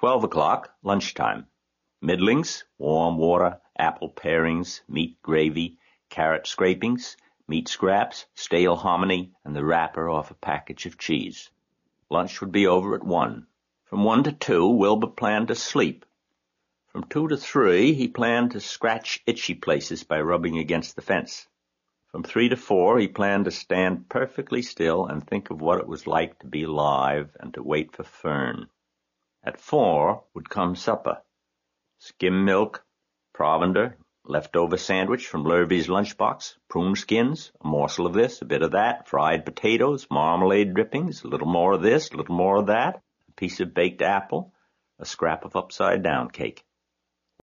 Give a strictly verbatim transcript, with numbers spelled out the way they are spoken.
Twelve o'clock, lunchtime. Middlings, warm water, apple parings, meat gravy, carrot scrapings, meat scraps, stale hominy, and the wrapper off a package of cheese. Lunch would be over at one. From one to two, Wilbur planned to sleep. From two to three, he planned to scratch itchy places by rubbing against the fence. From three to four, he planned to stand perfectly still and think of what it was like to be alive and to wait for Fern. At four would come supper. Skim milk, provender, leftover sandwich from Lurvy's lunchbox, prune skins, a morsel of this, a bit of that, fried potatoes, marmalade drippings, a little more of this, a little more of that, a piece of baked apple, a scrap of upside-down cake.